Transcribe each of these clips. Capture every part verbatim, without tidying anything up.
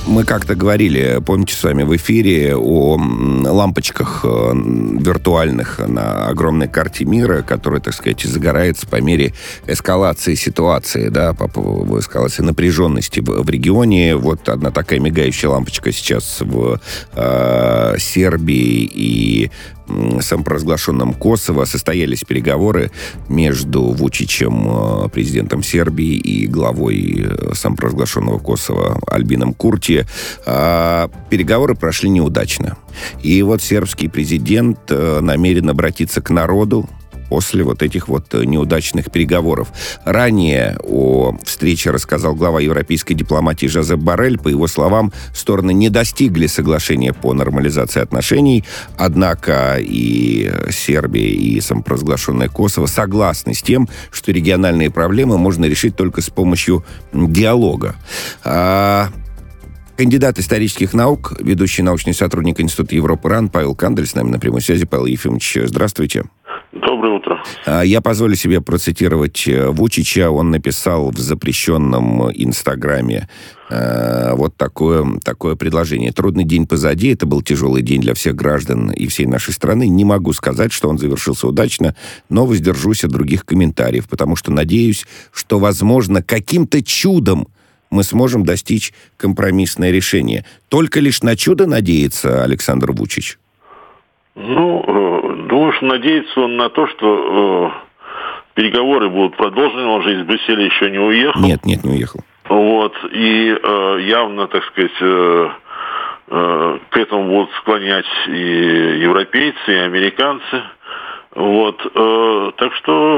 Мы как-то говорили, помните, с вами в эфире о лампочках виртуальных на огромной карте мира, которая, так сказать, загорается по мере эскалации ситуации, да, по эскалации напряженности в, в регионе. Вот одна такая мигающая лампочка сейчас в э, Сербии и самопровозглашенном Косово. Состоялись переговоры между Вучичем, президентом Сербии, и главой самопровозглашенного Косово Альбином Курти. Переговоры прошли неудачно. И вот сербский президент намерен обратиться к народу после вот этих вот неудачных переговоров. Ранее о встрече рассказал глава европейской дипломатии Жозеп Боррель. По его словам, стороны не достигли соглашения по нормализации отношений, однако и Сербия, и самопровозглашенное Косово согласны с тем, что региональные проблемы можно решить только с помощью диалога. А... Кандидат исторических наук, ведущий научный сотрудник Института Европы РАН Павел Кандель с нами на прямой связи. Павел Ефимович, здравствуйте. Доброе утро. Я позволю себе процитировать Вучича. Он написал в запрещенном Инстаграме э, вот такое, такое предложение. «Трудный день позади. Это был тяжелый день для всех граждан и всей нашей страны. Не могу сказать, что он завершился удачно, но воздержусь от других комментариев, потому что надеюсь, что, возможно, каким-то чудом мы сможем достичь компромиссное решение». Только лишь на чудо надеется Александр Вучич? Ну, э, думаю, что надеется он на то, что э, переговоры будут продолжены. Он же из Брюсселя еще не уехал. Нет, нет, не уехал. Вот, и э, явно, так сказать, э, э, к этому будут склонять и европейцы, и американцы. Вот, э, так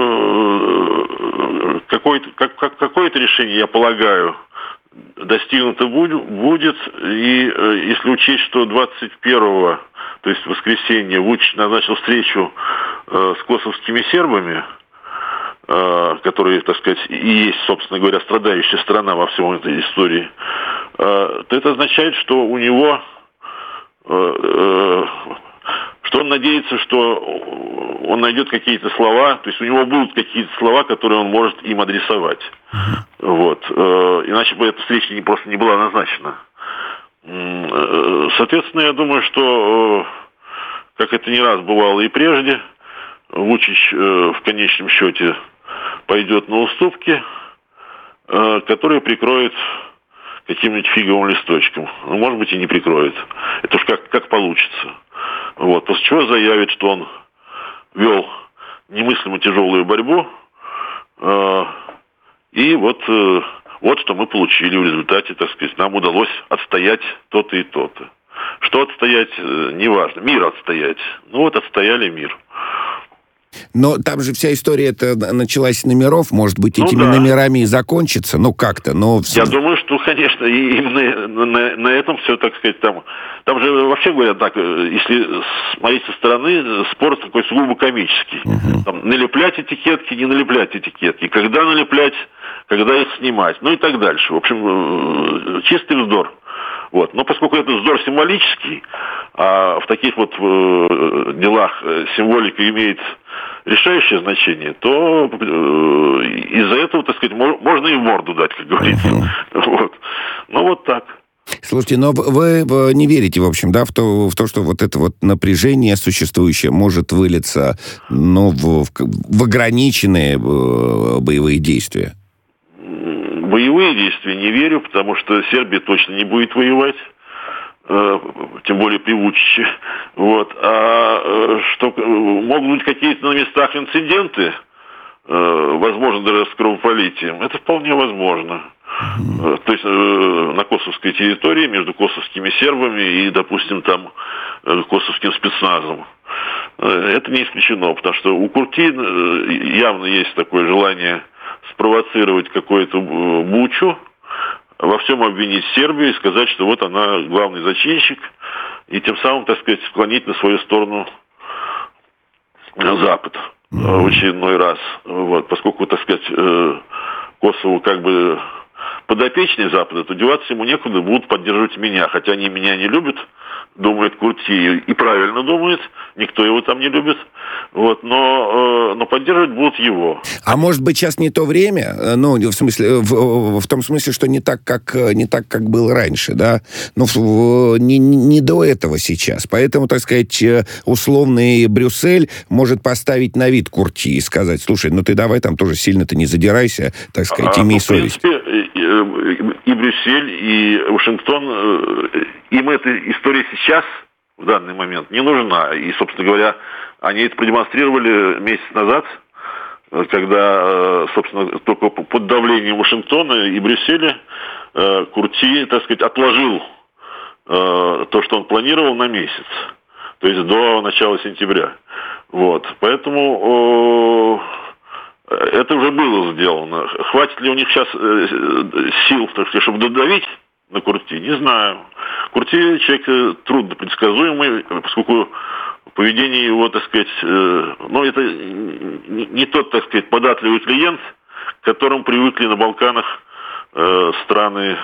что э, какое-то, как, как, какое-то решение, я полагаю, достигнуто будет. И э, если учесть, что двадцать первого, то есть в воскресенье, Вучич назначил встречу э, с косовскими сербами, э, которые, так сказать, и есть, собственно говоря, страдающая страна во всем этой истории, э, то это означает, что у него... Э, э, что он надеется, что он найдет какие-то слова, то есть у него будут какие-то слова, которые он может им адресовать. Вот. Иначе бы эта встреча просто не была назначена. Соответственно, я думаю, что, как это не раз бывало и прежде, Вучич в конечном счете пойдет на уступки, которые прикроет каким-нибудь фиговым листочком. Ну, может быть, и не прикроет. Это уж как, как получится. Вот. После чего заявит, что он вел немыслимо тяжелую борьбу. Э, и вот, э, вот что мы получили в результате, так сказать. Нам удалось отстоять то-то и то-то. Что отстоять, э, неважно. Мир отстоять. Ну вот отстояли мир. Но там же вся история-то началась с номеров. Может быть, ну, этими да. номерами и закончится. Ну, как-то. Но... Я думаю, что, конечно, и именно на, на этом все, так сказать, там... Там же вообще говорят так, если смотреть со стороны, спор такой сугубо комический. Uh-huh. Там, налеплять этикетки, не налеплять этикетки. Когда налеплять, когда их снимать. Ну и так дальше. В общем, чистый вздор. Вот. Но поскольку это вздор символический, а в таких вот э, делах символика имеет решающее значение, то э, из-за этого, так сказать, можно и в морду дать, как говорится. Uh-huh. Вот. Ну вот так. Слушайте, но вы, вы не верите, в общем, да, в то, в то, что вот это вот напряжение существующее может вылиться, ну, в, в, в ограниченные боевые действия? Боевые действия не верю, потому что Сербия точно не будет воевать, э, тем более при Вучиче. Вот. А э, что могут быть какие-то на местах инциденты, э, возможно, даже с кровопролитием, это вполне возможно. Mm-hmm. То есть э, на косовской территории между косовскими сербами и, допустим, там э, косовским спецназом. Э, это не исключено, потому что у Курти э, явно есть такое желание спровоцировать какую-то бучу, во всем обвинить Сербию и сказать, что вот она главный зачинщик, и тем самым, так сказать, склонить на свою сторону Запад mm-hmm. в очередной раз. Вот, поскольку, так сказать, э, Косово как бы подопечный Запада, то деваться ему некуда, будут поддерживать меня. Хотя они меня не любят, думает Курти, и правильно думает, никто его там не любит, вот, но, но поддерживать будут его. А может быть, сейчас не то время? Ну, в смысле, в, в том смысле, что не так, как, не так, как было раньше, да? Ну, не, не до этого сейчас. Поэтому, так сказать, условный Брюссель может поставить на вид Курти и сказать: слушай, ну ты давай там тоже сильно-то не задирайся, так сказать, имей а, совесть. В принципе, и Брюссель, и Вашингтон, им эта история сейчас, в данный момент, не нужна. И, собственно говоря, они это продемонстрировали месяц назад, когда, собственно, только под давлением Вашингтона и Брюсселя Курти, так сказать, отложил то, что он планировал, на месяц. То есть до начала сентября. Вот. Поэтому это уже было сделано. Хватит ли у них сейчас сил, так сказать, чтобы додавить на Курти, не знаю. Курти человек трудно предсказуемый, поскольку поведение его, так сказать, ну, это не тот, так сказать, податливый клиент, к которому привыкли на Балканах страны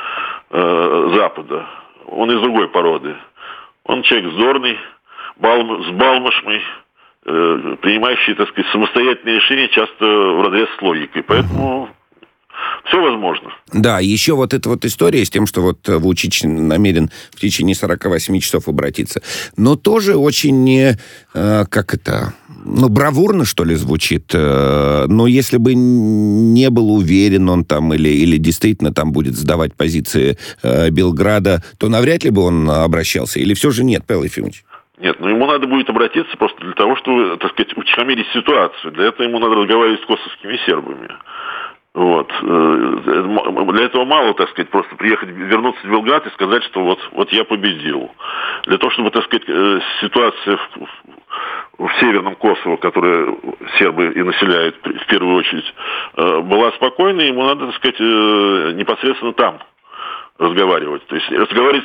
Запада. Он из другой породы. Он человек вздорный, балм, сбалмошный, э, принимающий, так сказать, самостоятельные решения, часто вразрез с логикой. Поэтому все возможно. Да, еще вот эта вот история с тем, что вот Вучич намерен в течение сорок восемь часов обратиться. Но тоже очень, э, как это, ну, бравурно, что ли, звучит. Э, но если бы не был уверен он там или, или действительно там будет сдавать позиции э, Белграда, то навряд ли бы он обращался. Или все же нет, Павел Ефимович? Нет, ну ему надо будет обратиться просто для того, чтобы, так сказать, утихомирить ситуацию. Для этого ему надо разговаривать с косовскими сербами. Вот. Для этого мало, так сказать, просто приехать, вернуться в Белград и сказать, что вот, вот я победил. Для того, чтобы, так сказать, ситуация в, в северном Косово, которое сербы и населяют в первую очередь, была спокойной, ему надо, так сказать, непосредственно там разговаривать. То есть разговаривать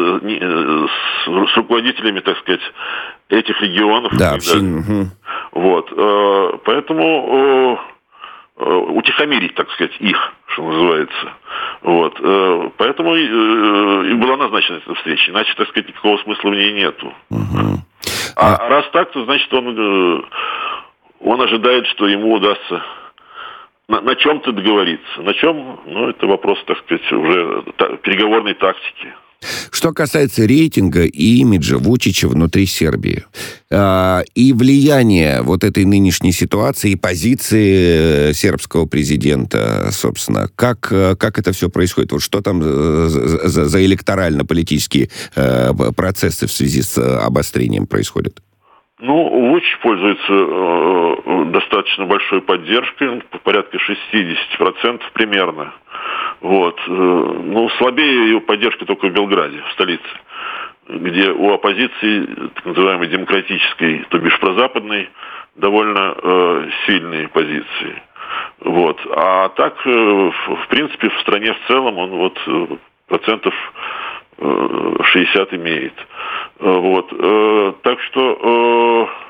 с, с, с руководителями, так сказать, этих регионов. Да, общин. Угу. Вот. Поэтому утихомирить, так сказать, их, что называется. Вот. Поэтому и была назначена эта встреча. Иначе, так сказать, никакого смысла в ней нету. Угу. А, а раз так, то значит, он, он ожидает, что ему удастся на, на чем-то договориться. На чем? Ну, это вопрос, так сказать, уже та, переговорной тактики. Что касается рейтинга и имиджа Вучича внутри Сербии э, и влияния вот этой нынешней ситуации и позиции сербского президента, собственно, как, как это все происходит? Вот что там за, за, за электорально-политические э, процессы в связи с обострением происходят? Ну, Вучич пользуется э, достаточно большой поддержкой, порядка шестьдесят процентов примерно. Вот. Ну, слабее его поддержка только в Белграде, в столице, где у оппозиции, так называемой демократической, то бишь прозападной, довольно э, сильные позиции. Вот. А так, э, в, в принципе, в стране в целом он вот процентов э, шестьдесят имеет. Вот. Э, так что... Э,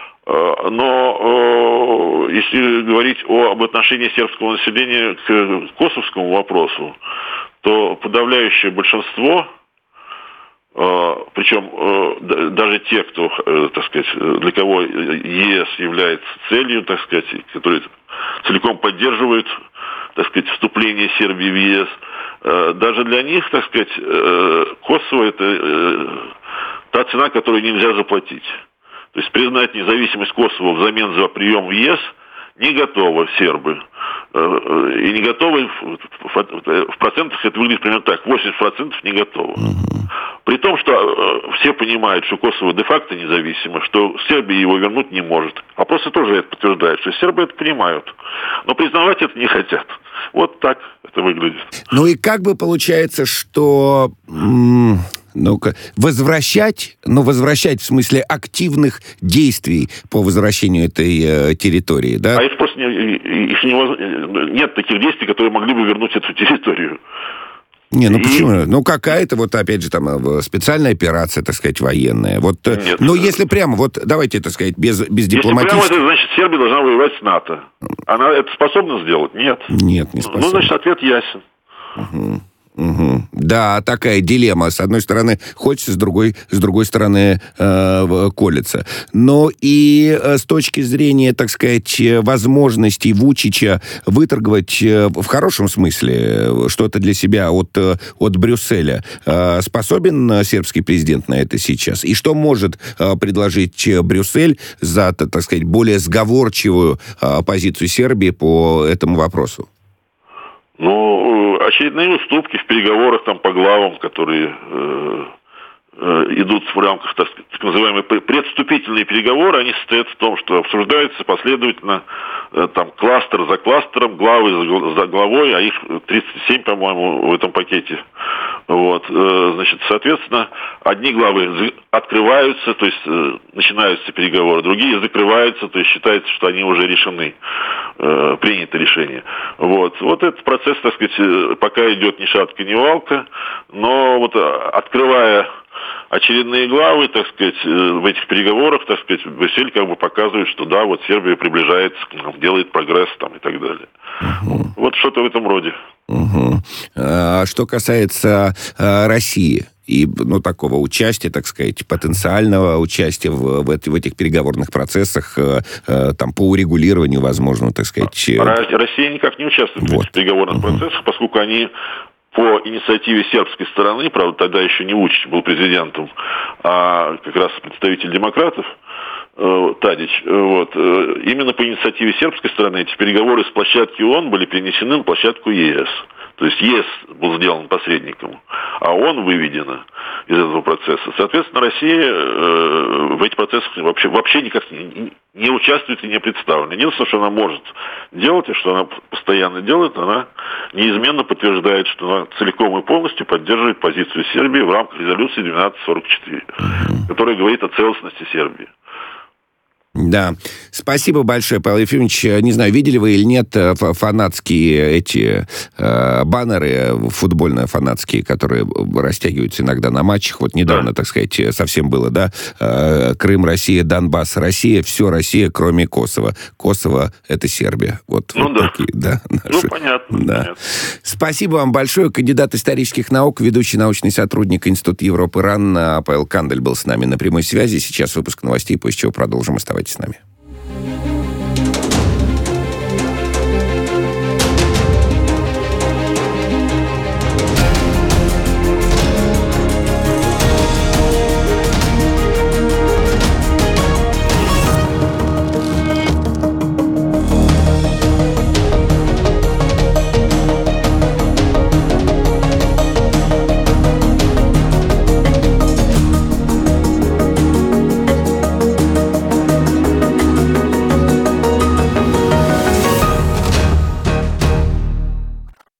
Но э, если говорить о, об отношении сербского населения к косовскому вопросу, то подавляющее большинство, э, причем э, даже те, кто, э, так сказать, для кого ЕС является целью, так сказать, которые целиком поддерживают, так сказать, вступление Сербии в ЕС, э, даже для них, так сказать, э, Косово – это э, та цена, которую нельзя заплатить. То есть признать независимость Косово взамен за прием в ЕС не готовы сербы. И не готовы, в процентах это выглядит примерно так, восемьдесят процентов не готовы. Угу. При том, что все понимают, что Косово де-факто независимо, что Сербия его вернуть не может. Опросы тоже это подтверждают, что сербы это понимают. Но признавать это не хотят. Вот так это выглядит. Ну и как бы получается, что... М- Ну-ка, возвращать, ну, возвращать в смысле активных действий по возвращению этой э, территории, да? А их просто не, их не, нет таких действий, которые могли бы вернуть эту территорию. Не, ну и... почему? Ну, какая-то вот, опять же, там, специальная операция, так сказать, военная. Вот, нет, ну, если прямо, вот, давайте, так сказать, без, без дипломатических... Если прямо, это значит, Сербия должна воевать с НАТО. Она это способна сделать? Нет. Нет, не способна. Ну, значит, ответ ясен. Угу. Угу. Да, такая дилемма. С одной стороны, хочется, с другой, с другой стороны, э, колется. Но и э, с точки зрения, так сказать, возможностей Вучича выторговать э, в хорошем смысле что-то для себя от, э, от Брюсселя, э, способен сербский президент на это сейчас? И что может э, предложить Брюссель за, так сказать, более сговорчивую э, позицию Сербии по этому вопросу? Ну, очередные уступки в переговорах там по главам, которые э, э, идут в рамках, так, так называемые предвступительные переговоры, они состоят в том, что обсуждаются последовательно э, там кластер за кластером, главы за, за главой, а их тридцать семь, по-моему, в этом пакете. Вот, э, значит, соответственно, одни главы открываются, то есть э, начинаются переговоры, другие закрываются, то есть считается, что они уже решены, э, принято решение. Вот, вот этот процесс, так сказать, пока идет ни шатка, ни валка, но вот открывая очередные главы, так сказать, в этих переговорах, так сказать, Брюссель как бы показывает, что да, вот Сербия приближается к нам, делает прогресс там и так далее. Угу. Вот что-то в этом роде. Угу. А что касается а, России и, ну, такого участия, так сказать, потенциального участия в, в, в этих переговорных процессах, а, а, там, по урегулированию, возможно, так сказать... Россия никак не участвует вот. в этих переговорных угу. процессах, поскольку они по инициативе сербской стороны, правда, тогда еще не Вучич был президентом, а как раз представитель демократов, Тадич, вот, именно по инициативе сербской стороны эти переговоры с площадки ООН были перенесены на площадку ЕС. То есть ЕС был сделан посредником, а ООН выведена из этого процесса. Соответственно, Россия э, в этих процессах вообще, вообще никак не, не участвует и не представлена. Единственное, что она может делать, и что она постоянно делает, она неизменно подтверждает, что она целиком и полностью поддерживает позицию Сербии в рамках резолюции двенадцать сорок четыре, которая говорит о целостности Сербии. Да. Спасибо большое, Павел Ефимович. Не знаю, видели вы или нет фанатские эти э, баннеры, футбольно-фанатские, которые растягиваются иногда на матчах. Вот недавно, да. так сказать, совсем было, да? Э, Крым, Россия, Донбасс, Россия, все Россия, кроме Косово. Косово — это Сербия. Вот, ну, вот да. такие, да. Наши. Ну, понятно, да. понятно. Спасибо вам большое. Кандидат исторических наук, ведущий научный сотрудник Института Европы РАН Павел Кандель был с нами на прямой связи. Сейчас выпуск новостей, после чего продолжим. Оставайтесь с нами.